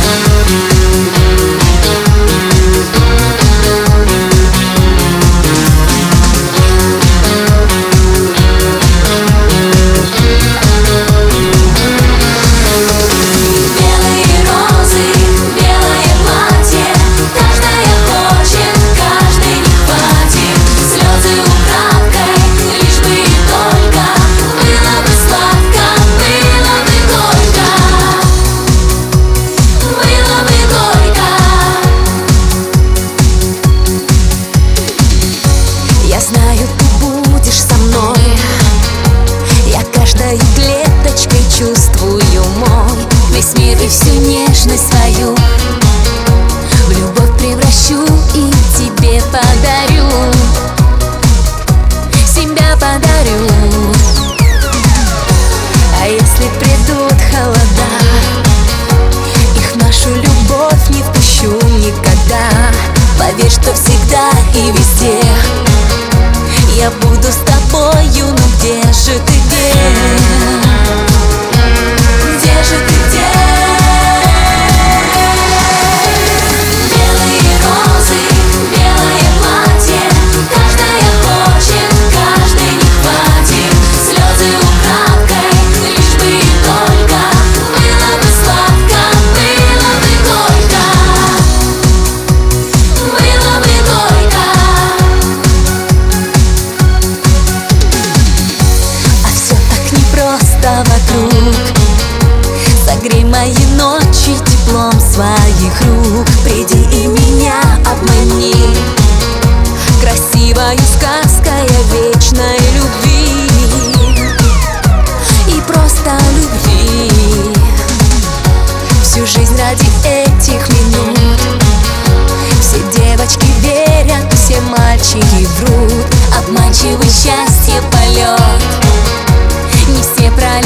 Я знаю, ты будешь со мной. Я каждой клеточкой чувствую мой весь мир и всю нежность свою в любовь превращу и тебе подарю. Себя подарю. А если придут холода, их в нашу любовь не впущу никогда. Поверь, что всегда и везде я буду с тобою, но где же ты, где? Где же ты, где? Белые розы, белое платье, каждая хочет, каждый не хватит. Слезы украдкой, лишь бы и только было бы сладко, было бы горько, было бы горько. Просто вокруг согрей мои ночи теплом своих рук. Приди и меня обмани красивою сказкой о вечной любви и просто любви. Всю жизнь ради этих минут все девочки верят, все мальчики врут. Обманчивый счастье полет, не все пролетят.